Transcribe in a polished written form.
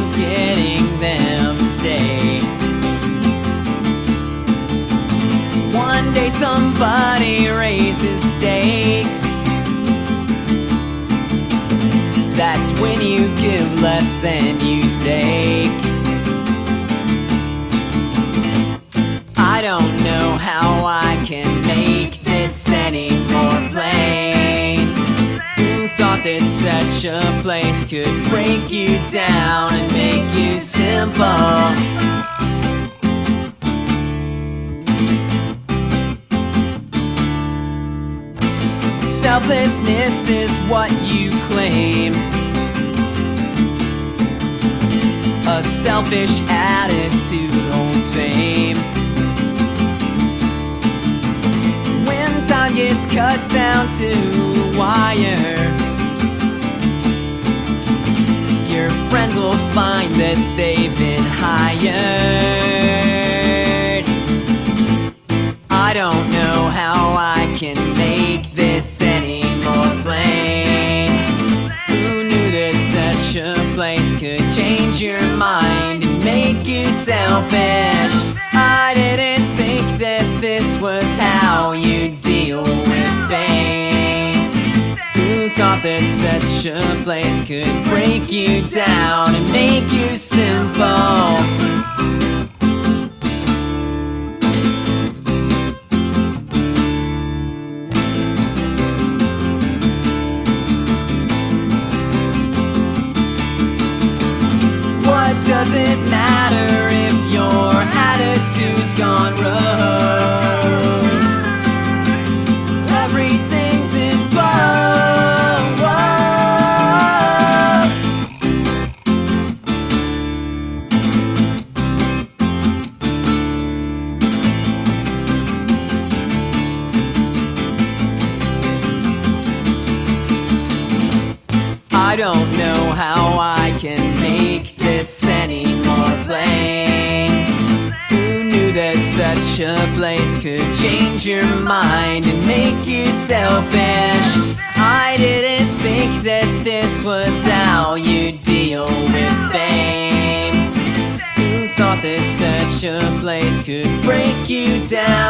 problems getting them to stay. One day somebody raises stakes. That's when you give less than you take. I don't know how I can make this any more plain. Who thought that such a place could break you down and make you simple? Selflessness is what you claim. A selfish attitude holds fame. When time gets cut down to a wire, your friends will find that they've been hired. I don't know how I can make this any more plain. Who knew that such a place could change your mind and make you selfish? I didn't think that this was how you deal with fame. Who thought that such a place could break you down and make you simple? Does it matter if your attitude's gone rogue? Everything's in vogue. I don't know how I can make this any more plain. Who knew that such a place could change your mind and make you selfish? I didn't think that this was how you deal with fame. Who thought that such a place could break you down